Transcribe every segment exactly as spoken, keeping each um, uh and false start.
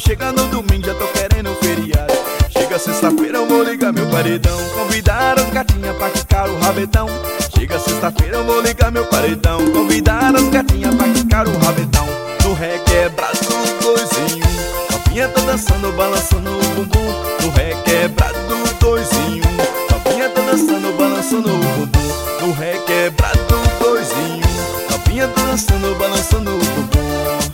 chega no domingo já tô querendo feriado. Chega sexta-feira eu vou ligar meu paredão, convidar as gatinhas pra quicar o rabetão. Chega sexta-feira eu vou ligar meu paredão, convidar as gatinhas pra quicar o rabetão. No requebrado dos dois em um, novinha tá dançando, balançando o bumbum. No requebrado dos dois em um, novinha tá dançando, balançando o bumbum. No requebrado dos dois em um, novinha tá dançando, balançando o bumbum.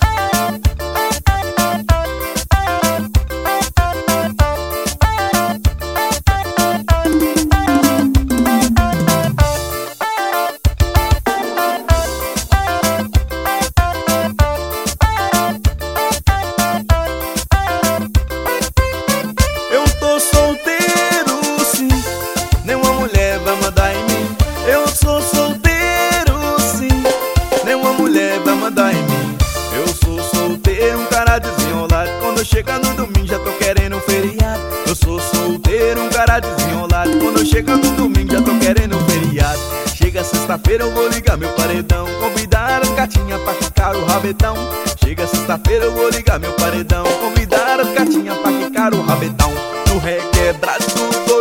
Chega no domingo já tô querendo feriado. Eu sou solteiro, um cara desenrolado. Quando chega no domingo já tô querendo feriado. Chega sexta-feira eu vou ligar meu paredão, convidar as gatinhas pra quicar o rabetão. Chega sexta-feira eu vou ligar meu paredão, convidar as gatinhas pra quicar o rabetão. No requebrado dos dois